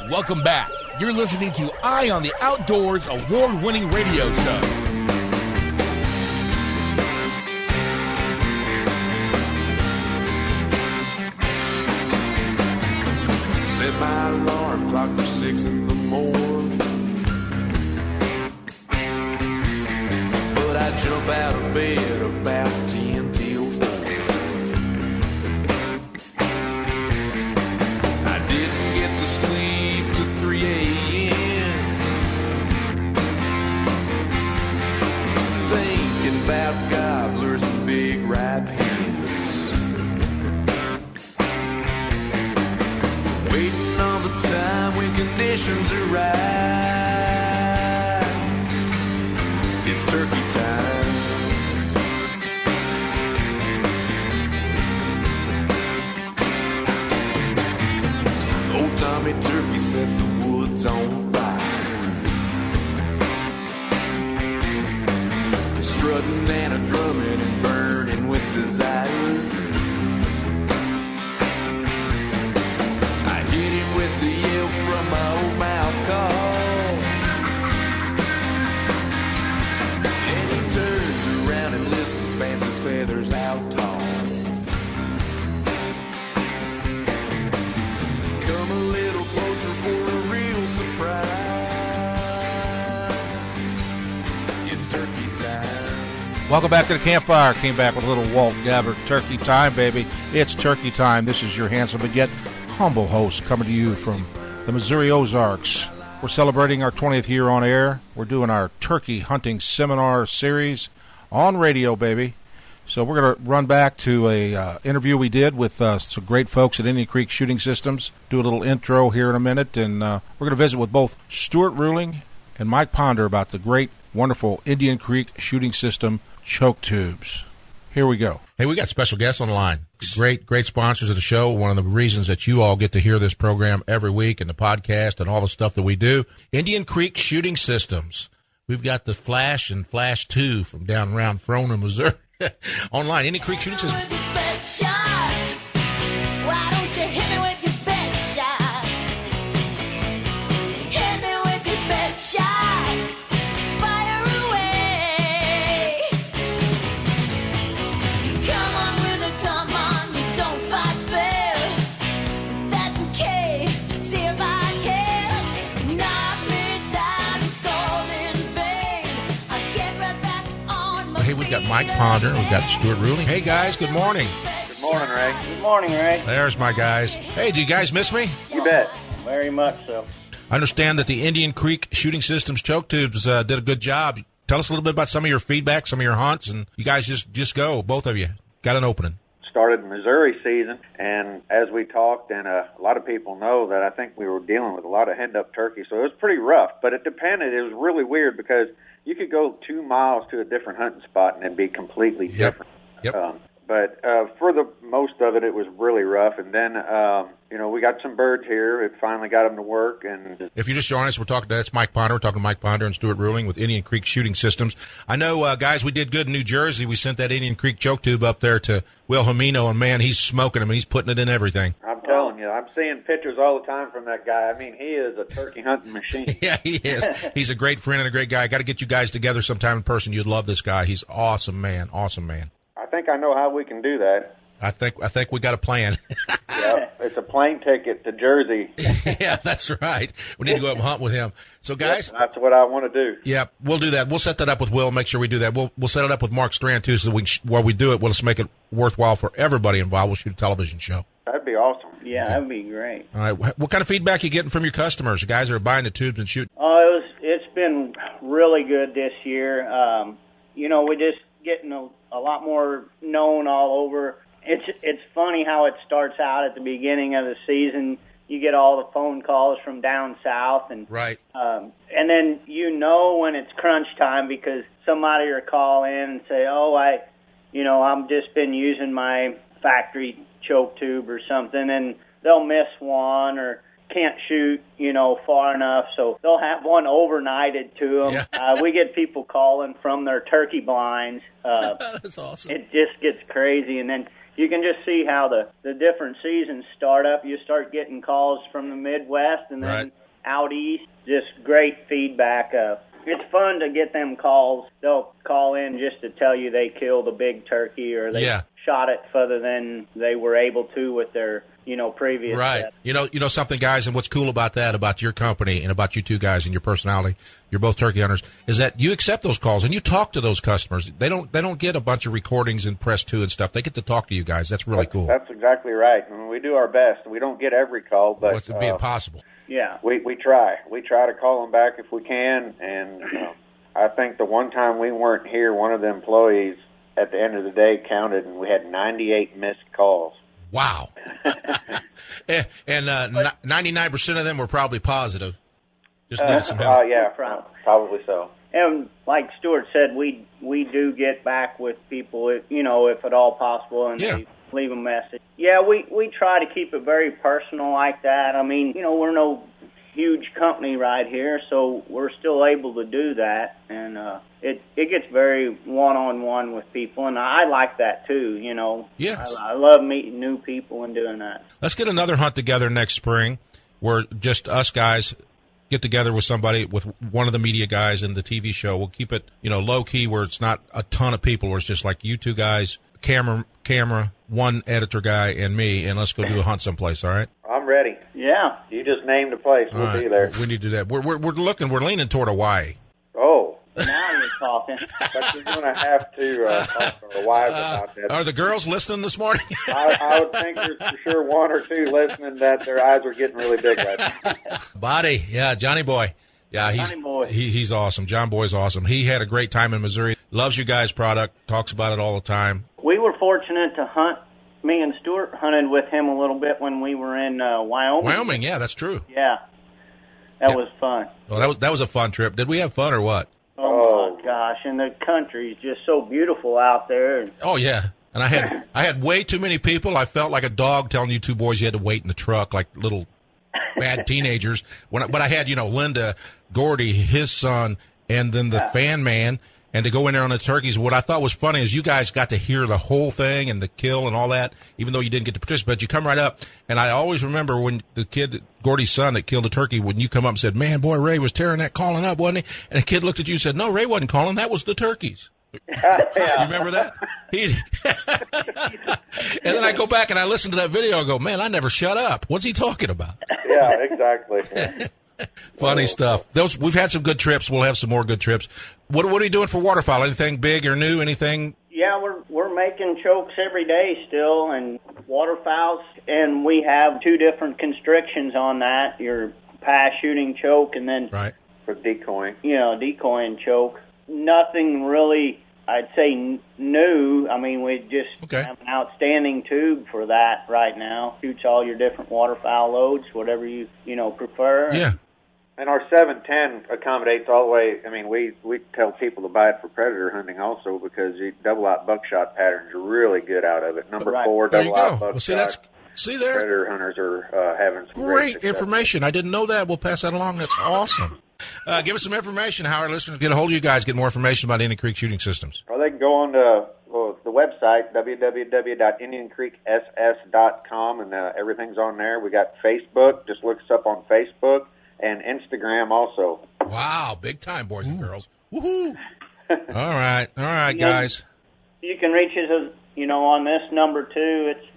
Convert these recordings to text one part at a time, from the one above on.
Welcome back. You're listening to Eye on the Outdoors award-winning radio show. Set my alarm clock for 6 in the morning, but I jump out of bed about 10 till 4. I didn't get to sleep till 3 a.m. Thinking about gobblers and big ripe hens, waiting on the time when conditions are right. It's turkey time. Old Tommy Turkey sets the woods on fire, strutting and a drumming and burning with desire. With the yelp from my old mouth call, and he turns around and listens, fans his feathers out tall. Come a little closer for a real surprise. It's turkey time. Welcome back to the campfire. Came back with a little Walt Gabbard. Turkey time, baby. It's turkey time. This is your handsome but yet humble host coming to you from the Missouri Ozarks. We're celebrating our 20th year on air. We're doing our turkey hunting seminar series on radio, baby. So we're going to run back to a interview we did with some great folks at Indian Creek Shooting Systems. Do a little intro here in a minute, and we're going to visit with both Stuart Ruling and Mike Ponder about the great, wonderful Indian Creek Shooting System choke tubes. Here we go. Hey, we got special guests on the line. Great sponsors of the show. One of the reasons that you all get to hear this program every week and the podcast and all the stuff that we do. Indian Creek Shooting Systems. We've got the Flash and Flash 2 from down around Frona, Missouri. Online, Indian Creek Shooting Systems. Why don't you hit me with your best shot? Hit me with your best shot. Fire away. Come on, winner, come on. You don't fight fair. But that's okay. See if I can knock me down. It's all in vain. I'll get right back on my Hey, we've got Mike Ponder. We've got Stuart Ruling. Hey, guys, good morning. Good morning, Ray. Good morning, Ray. There's my guys. Hey, do you guys miss me? You bet. Very much so. I understand that the Indian Creek Shooting Systems choke tubes did a good job. Tell us a little bit about some of your feedback, some of your hunts, and you guys just go, both of you. Got an opening. Started Missouri season, and as we talked, and a lot of people know that I think we were dealing with a lot of head-up turkey, so it was pretty rough, but it depended. It was really weird because you could go 2 miles to a different hunting spot and it'd be completely different. Yep. But for the most of it, it was really rough. And then, we got some birds here. It finally got them to work. And if you just join us, that's Mike Ponder. We're talking to Mike Ponder and Stuart Ruling with Indian Creek Shooting Systems. I know, guys, we did good in New Jersey. We sent that Indian Creek choke tube up there to Will Homino, and, man, he's smoking them, and he's putting it in everything. I'm telling you, I'm seeing pictures all the time from that guy. I mean, he is a turkey hunting machine. Yeah, he is. He's a great friend and a great guy. I got to get you guys together sometime in person. You'd love this guy. He's awesome, man. Awesome, man. I think I know how we can do that. I think we got a plan. Yeah, it's a plane ticket to Jersey. Yeah, that's right. We need to go up and hunt with him. So, guys, that's what I want to do. Yeah, we'll do that. We'll set that up with Will. Make sure we do that. We'll set it up with Mark Strand too, so while we do it, we'll just make it worthwhile for everybody involved. We'll shoot a television show. That'd be awesome. Yeah, okay. That'd be great. All right. What kind of feedback are you getting from your customers? The guys that are buying the tubes and shooting? Oh, it's been really good this year. We're just getting a lot more known all over. It's funny how it starts out at the beginning of the season. You get all the phone calls from down south, and right. And then when it's crunch time because somebody will call in and say, I'm just been using my factory choke tube or something, and they'll miss one or can't shoot, far enough, so they'll have one overnighted to them. Yeah. We get people calling from their turkey blinds. That's awesome. It just gets crazy, and then you can just see how the different seasons start up. You start getting calls from the Midwest and then Right. out east. Just great feedback. It's fun to get them calls. They'll call in just to tell you they killed a big turkey or they Yeah. shot it further than they were able to with their, previous Right. steps. You know something, guys, and what's cool about that, about your company and about you two guys and your personality, you're both turkey hunters, is that you accept those calls and you talk to those customers. They don't get a bunch of recordings and press 2 and stuff. They get to talk to you guys. That's really cool. That's exactly right. I mean, we do our best. We don't get every call, but What's it be impossible? Yeah. we try. We try to call them back if we can, and I think the one time we weren't here, one of the employees at the end of the day counted, and we had 98 missed calls. Wow. and 99% of them were probably positive. Just needed some help. Yeah, probably so. And like Stuart said, we do get back with people, if at all possible, and Yeah. they leave a message. Yeah, we try to keep it very personal like that. I mean, we're no huge company right here, so we're still able to do that, and it gets very one-on-one with people, and I like that too. Yes. I love meeting new people and doing that. Let's get another hunt together next spring where just us guys get together with somebody, with one of the media guys in the TV show. We'll keep it, low key where it's not a ton of people, where it's just like you two guys, camera, one editor guy, and me, and let's go do a hunt someplace, all right? I'm ready. Yeah. You just named a place. We'll All right. be there. We need to do that. We're leaning toward Hawaii. Oh, Now you're talking. but you're going to have to talk to our wives about that. Are the girls listening this morning? I would think there's for sure one or two listening that their eyes are getting really big right now. Body, yeah, Johnny Boy. Yeah, Johnny Boy. He's awesome. John Boy's awesome. He had a great time in Missouri. Loves you guys' product. Talks about it all the time. We were fortunate to hunt. Me and Stuart hunted with him a little bit when we were in Wyoming. Wyoming, yeah, that's true. Yeah, that was fun. Well, that was a fun trip. Did we have fun or what? Oh my gosh! And the country's just so beautiful out there. Oh yeah. And I had way too many people. I felt like a dog telling you two boys you had to wait in the truck like little bad teenagers. But I had, Linda, Gordy, his son, and then the fan man, and to go in there on the turkeys. What I thought was funny is you guys got to hear the whole thing and the kill and all that, even though you didn't get to participate. You come right up, and I always remember when the kid, Gordy's son that killed the turkey, when you come up and said, "Man, boy, Ray was tearing that calling up, wasn't he?" And the kid looked at you and said, "No, Ray wasn't calling. That was the turkeys." You remember that? And then I go back and I listen to that video. I go, man, I never shut up. What's he talking about? Yeah, exactly. Funny stuff. We've had some good trips. We'll have some more good trips. What are you doing for waterfowl? Anything big or new? Anything? Yeah, we're making chokes every day still, and waterfowls, and we have 2 different constrictions on that: your pass shooting choke, and then Right. For decoying. decoying choke. Nothing really, I'd say, new. I mean, we just have an outstanding tube for that right now. Shoots all your different waterfowl loads, whatever you prefer. Yeah. And our 710 accommodates all the way. I mean, we tell people to buy it for predator hunting also because the double-out buckshot patterns are really good out of it. Number 4 There you double-out go. buckshot. Well, see there. Predator hunters are having some Great success. information. I didn't know that. We'll pass that along. That's awesome. Give us some information how our listeners get a hold of you guys, get more information about Indian Creek Shooting Systems. Or they can go on to the website, www.indiancreekss.com, and everything's on there. We got Facebook. Just look us up on Facebook, and Instagram also. Wow, big time, boys and girls. Woohoo! All right, guys. You can reach us, on this number too. It's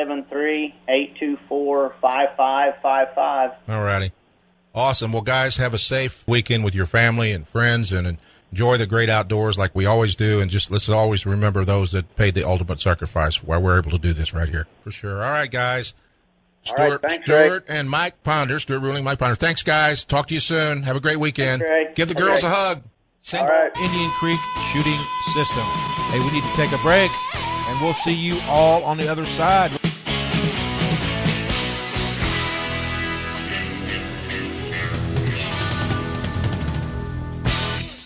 573-824-5555. All righty. Awesome. Well, guys, have a safe weekend with your family and friends, and enjoy the great outdoors like we always do. And just let's always remember those that paid the ultimate sacrifice while we're able to do this right here. For sure. All right, guys. Stuart and Mike Ponder. Stuart Ruling, Mike Ponder. Thanks, guys. Talk to you soon. Have a great weekend. Give the girls a hug. All right. Indian Creek Shooting System. Hey, we need to take a break, and we'll see you all on the other side.